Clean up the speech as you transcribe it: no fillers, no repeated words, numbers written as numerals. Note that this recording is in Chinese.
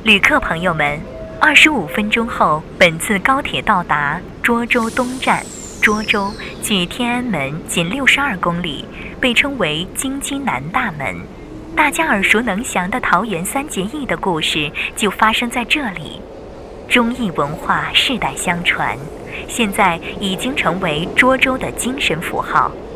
旅客朋友们，25分钟后，本次高铁到达涿州东站。涿州距天安门仅62公里，被称为京津南大门。大家耳熟能详的桃园三结义的故事就发生在这里。忠义文化世代相传，现在已经成为涿州的精神符号。